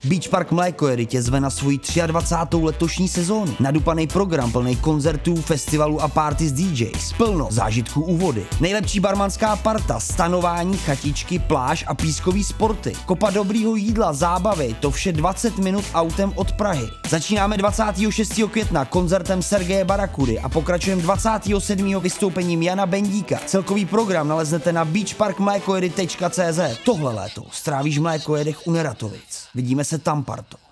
Beach Park Mlékojedy tě zve na svoji 23. letošní sezónu. Nadupaný program plný koncertů, festivalů a party s DJs. Plno zážitků u vody. Nejlepší barmanská parta, stanování, chatičky, pláž a pískový sporty. Kopa dobrýho jídla, zábavy, to vše 20 minut autem od Prahy. Začínáme 26. května koncertem Sergeje Barakudy a pokračujeme 27. vystoupením Jana Bendíka. Celkový program naleznete na beachparkmlékojedy.cz. Tohle léto strávíš v Mlékojedech u Neratovic. Vidíme se tam, parto.